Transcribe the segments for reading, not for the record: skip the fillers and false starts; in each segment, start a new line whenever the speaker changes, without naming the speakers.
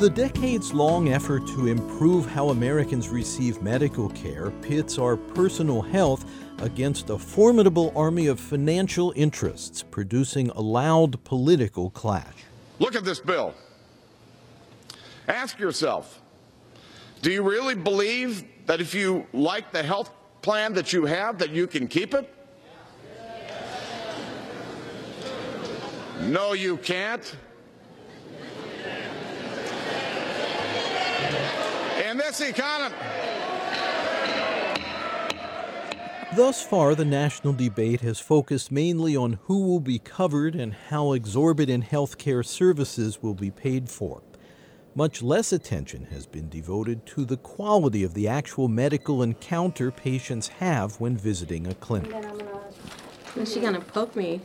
The decades-long effort to improve how Americans receive medical care pits our personal health against a formidable army of financial interests, producing a loud political clash.
Look at this bill. Ask yourself, do you really believe that if you like the health plan that you have, that you can keep it? No, you can't. In this economy.
Thus far, the national debate has focused mainly on who will be covered and how exorbitant health care services will be paid for. Much less attention has been devoted to the quality of the actual medical encounter patients have when visiting a clinic.
Is she gonna poke me?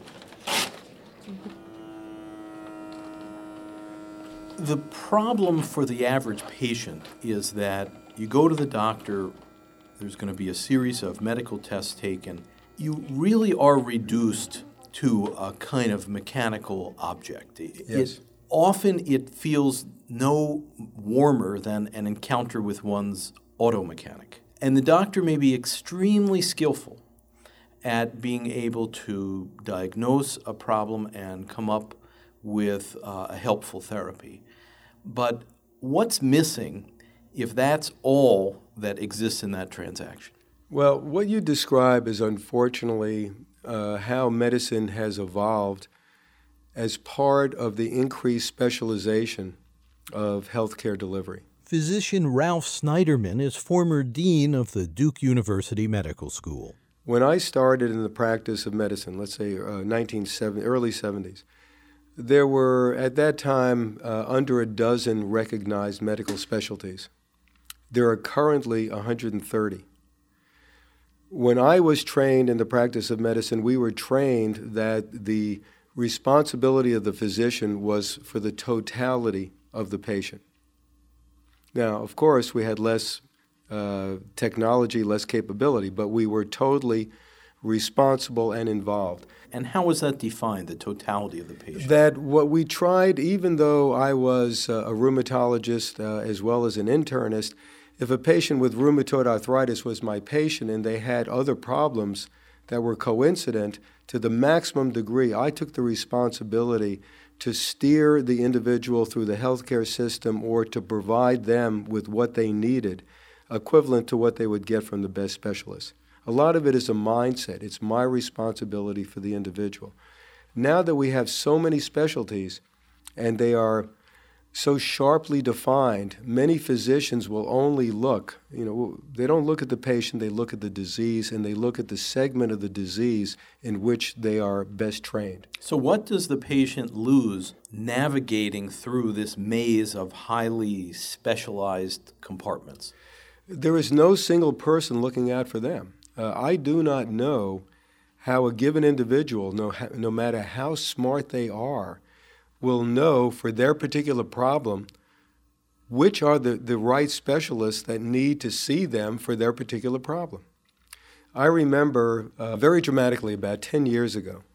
The problem for the average patient is that you go to the doctor, there's going to be a series of medical tests taken. You really are reduced to a kind of mechanical object.
Yes.
Often it feels no warmer than an encounter with one's auto mechanic. And the doctor may be extremely skillful at being able to diagnose a problem and come up with a helpful therapy. But what's missing if that's all that exists in that transaction?
Well, what you describe is unfortunately how medicine has evolved as part of the increased specialization of healthcare delivery.
Physician Ralph Snyderman is former dean of the Duke University Medical School.
When I started in the practice of medicine, let's say early 70s, there were, at that time, under a dozen recognized medical specialties. There are currently 130. When I was trained in the practice of medicine, we were trained that the responsibility of the physician was for the totality of the patient. Now, of course, we had less technology, less capability, but we were totally responsible and involved.
And how was that defined, the totality of the patient?
That what we tried, even though I was a rheumatologist as well as an internist, if a patient with rheumatoid arthritis was my patient and they had other problems that were coincident, to the maximum degree, I took the responsibility to steer the individual through the healthcare system or to provide them with what they needed, equivalent to what they would get from the best specialist. A lot of it is a mindset. It's my responsibility for the individual. Now that we have so many specialties and they are so sharply defined, many physicians will only look, they don't look at the patient, they look at the disease, and they look at the segment of the disease in which they are best trained.
So what does the patient lose navigating through this maze of highly specialized compartments?
There is no single person looking out for them. I do not know how a given individual, no matter how smart they are, will know for their particular problem which are the right specialists that need to see them for their particular problem. I remember very dramatically about 10 years ago,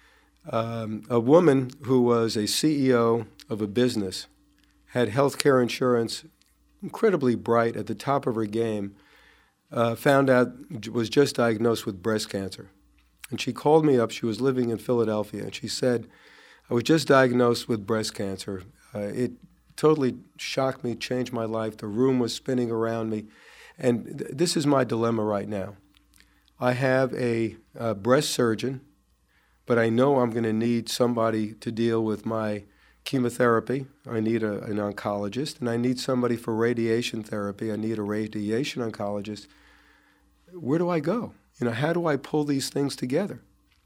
a woman who was a CEO of a business, had health care insurance, incredibly bright, at the top of her game, found out, was just diagnosed with breast cancer. And she called me up. She was living in Philadelphia, and she said, I was just diagnosed with breast cancer. It totally shocked me, changed my life. The room was spinning around me. And this is my dilemma right now. I have a breast surgeon, but I know I'm going to need somebody to deal with my chemotherapy. I need an oncologist, and I need somebody for radiation therapy. I need a radiation oncologist. Where do I go? How do I pull these things together?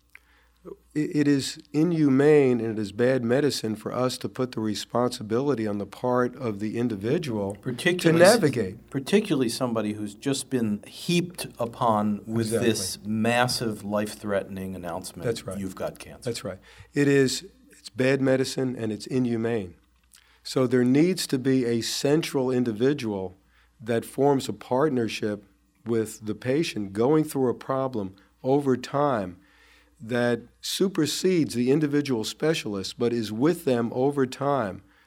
It is inhumane and it is bad medicine for us to put the responsibility on the part of the individual to navigate.
Particularly somebody who's just been heaped upon with this massive life-threatening announcement,
That's right.
You've got cancer.
That's right. It's bad medicine and it's inhumane. So there needs to be a central individual that forms a partnership with the patient going through a problem over time that supersedes the individual specialist but is with them over time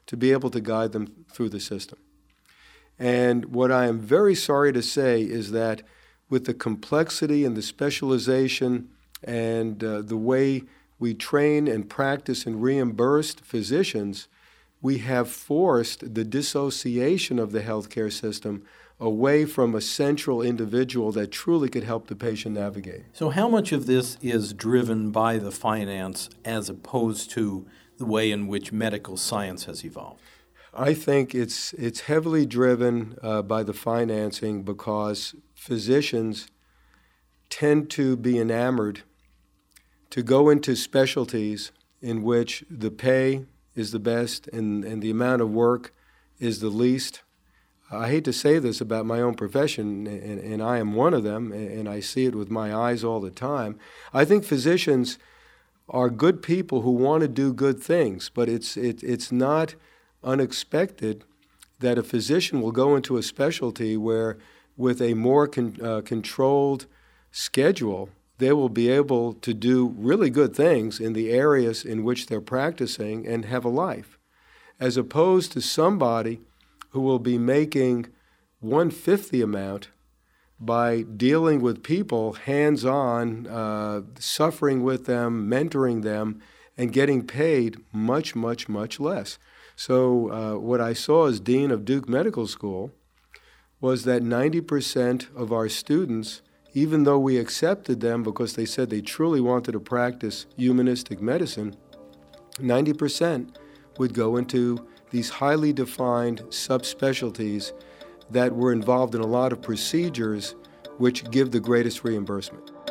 to be able to guide them through the system. And what I am very sorry to say is that with the complexity and the specialization and the way we train and practice and reimburse physicians, we have forced the dissociation of the healthcare system away from a central individual that truly could help the patient navigate.
So how much of this is driven by the finance as opposed to the way in which medical science has evolved?
I think it's heavily driven by the financing because physicians tend to be enamored to go into specialties in which the pay is the best and the amount of work is the least. I hate to say this about my own profession, and I am one of them, and I see it with my eyes all the time. I think physicians are good people who want to do good things, but it's not unexpected that a physician will go into a specialty where, with a more controlled schedule, they will be able to do really good things in the areas in which they're practicing and have a life, as opposed to somebody who will be making 1/5 the amount by dealing with people hands-on, suffering with them, mentoring them, and getting paid much, much, much less. So what I saw as dean of Duke Medical School was that 90% of our students, even though we accepted them because they said they truly wanted to practice humanistic medicine, 90% would go into these highly defined subspecialties that were involved in a lot of procedures which give the greatest reimbursement.